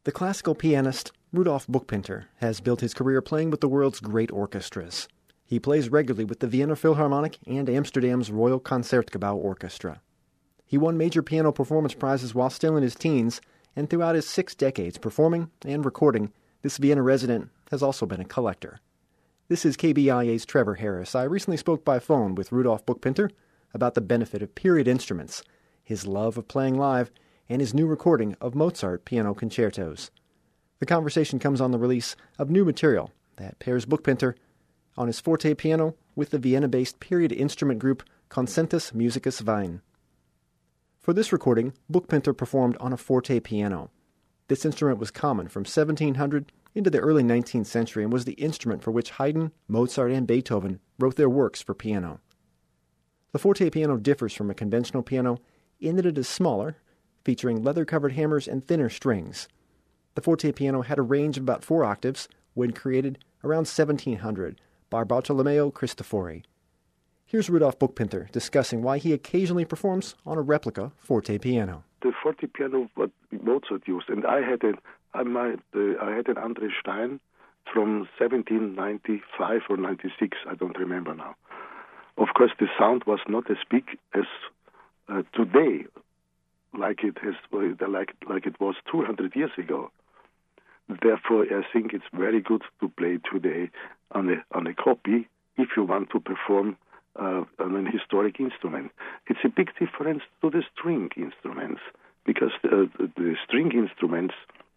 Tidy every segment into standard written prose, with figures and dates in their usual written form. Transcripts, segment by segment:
The classical pianist Rudolf Buchpinter has built his career playing with the world's great orchestras. He plays regularly with the Vienna Philharmonic and Amsterdam's Royal Concertgebouw Orchestra. He won major piano performance prizes while still in his teens, and throughout his 6 decades performing and recording, this Vienna resident has also been a collector. This is KBIA's Trevor Harris. I recently spoke by phone with Rudolf Buchpinter about the benefit of period instruments, his love of playing live, and his new recording of Mozart piano concertos. The conversation comes on the release of new material that pairs Buchpinter on his forte piano with the Vienna-based period instrument group Concentus Musicus Wein. For this recording, Buchpinter performed on a forte piano. This instrument was common from 1700 into the early 19th century and was the instrument for which Haydn, Mozart, and Beethoven wrote their works for piano. The forte piano differs from a conventional piano in that it is smaller, featuring leather-covered hammers and thinner strings. The forte piano had a range of about 4 octaves when created around 1700 by Bartolomeo Cristofori. Here's Rudolf Buchpinter discussing why he occasionally performs on a replica forte piano. The forte piano what Mozart used, and I had an Andre Stein from 1795 or 96, I don't remember now. Of course, the sound was not as big as today, like it was 200 years ago. Therefore, I think it's very good to play today on a copy if you want to perform on an historic instrument. It's a big difference to the string instruments, because the string instruments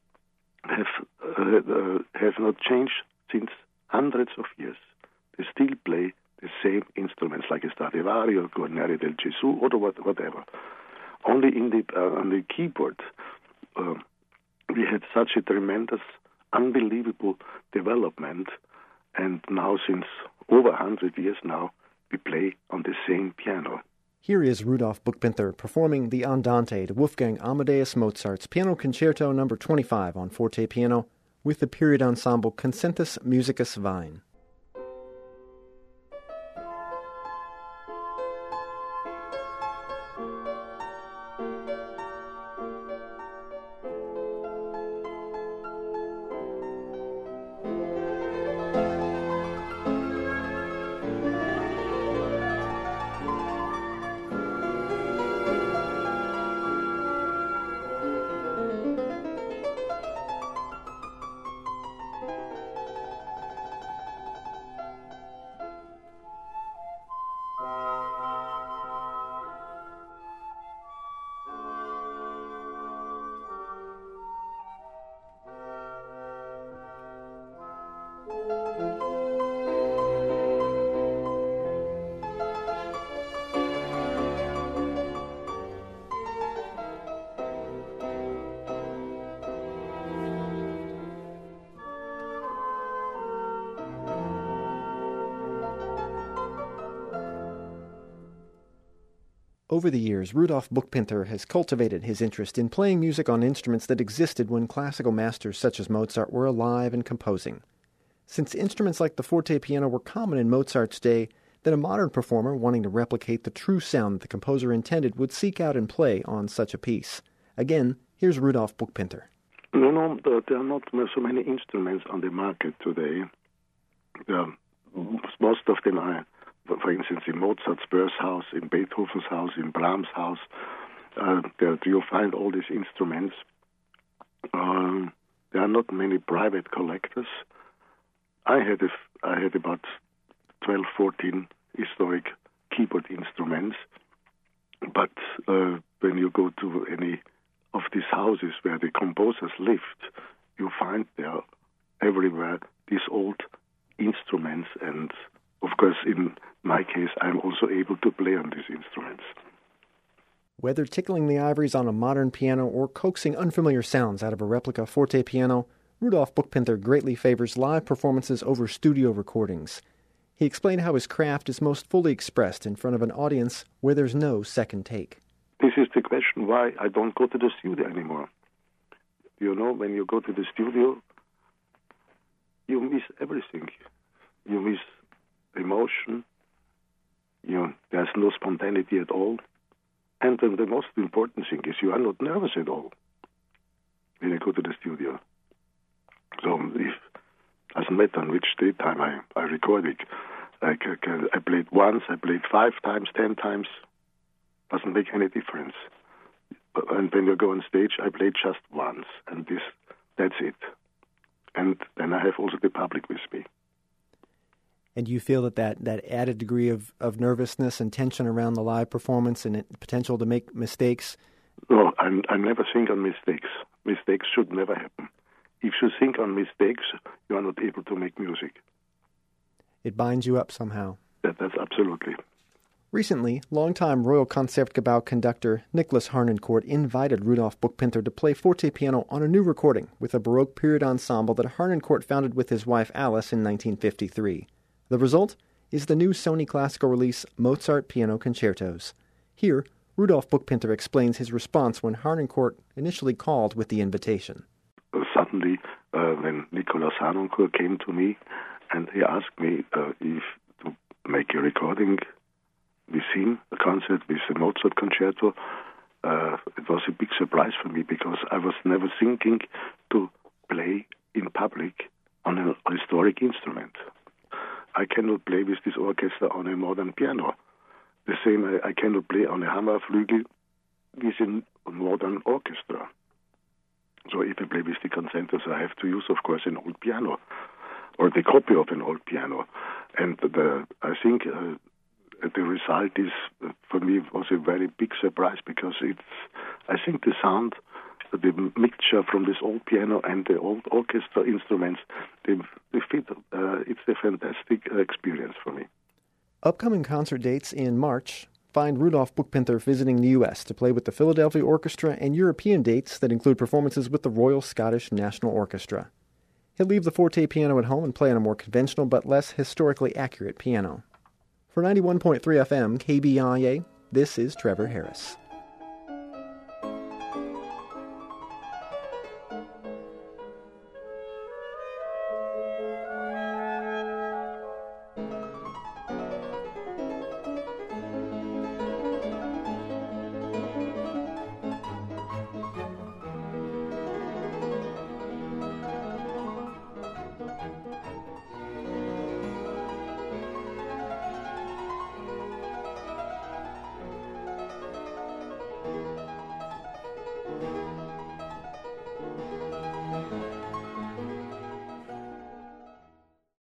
have not changed since hundreds of years. They still play the same instruments like a Stradivari or Guarneri del Gesù or whatever. Only on the keyboard, we had such a tremendous, unbelievable development, and now since over 100 years now, we play on the same piano. Here is Rudolf Buchpinter performing the Andante to Wolfgang Amadeus Mozart's Piano Concerto No. 25 on forte piano with the period ensemble Concentus Musicus Wein. Over the years, Rudolf Buchpinter has cultivated his interest in playing music on instruments that existed when classical masters such as Mozart were alive and composing. Since instruments like the forte piano were common in Mozart's day, then a modern performer wanting to replicate the true sound that the composer intended would seek out and play on such a piece. Again, here's Rudolf Buchpinter. No, there are not so many instruments on the market today. Most of them are, for instance, in Mozart's birth house, in Beethoven's house, in Brahms' house. There you'll find all these instruments. There are not many private collectors. I had about 12, 14 historic keyboard instruments. But when you go to any of these houses where the composers lived, you find there everywhere these old instruments. And of course, in my case, I'm also able to play on these instruments. Whether tickling the ivories on a modern piano or coaxing unfamiliar sounds out of a replica forte piano, Rudolf Buchpinter greatly favors live performances over studio recordings. He explained how his craft is most fully expressed in front of an audience where there's no second take. This is the question why I don't go to the studio anymore. You know, when you go to the studio, you miss everything. You miss emotion. There's no spontaneity at all. And then the most important thing is you are not nervous at all when you go to the studio. doesn't matter on which daytime I record it. I played once, I played 5 times, 10 times. Doesn't make any difference. And when you go on stage, I played just once, and that's it. And then I have also the public with me. And you feel that added degree of nervousness and tension around the live performance and potential to make mistakes? No, I never think on mistakes. Mistakes should never happen. If you think on mistakes, you are not able to make music. It binds you up somehow. That's absolutely. Recently, longtime Royal Concertgebouw conductor Nicholas Harnoncourt invited Rudolf Buchpinter to play forte piano on a new recording with a Baroque period ensemble that Harnoncourt founded with his wife Alice in 1953. The result is the new Sony Classical release Mozart Piano Concertos. Here, Rudolf Buchpinter explains his response when Harnoncourt initially called with the invitation. Suddenly, when Nicholas Harnoncourt came to me and he asked me if to make a recording with him, a concert with the Mozart Concerto, it was a big surprise for me because I was never thinking to play in public on a historic instrument. I cannot play with this orchestra on a modern piano. The same, I cannot play on a Hammerflügel with a modern orchestra. So if I play with the concertos, I have to use, of course, an old piano or the copy of an old piano. And I think the result is, for me, was a very big surprise because I think the sound, the mixture from this old piano and the old orchestra instruments, they fit. It's a fantastic experience for me. Upcoming concert dates in March find Rudolf Buchpinter visiting the U.S. to play with the Philadelphia Orchestra, and European dates that include performances with the Royal Scottish National Orchestra. He'll leave the forte piano at home and play on a more conventional but less historically accurate piano. For 91.3 FM KBIA, this is Trevor Harris.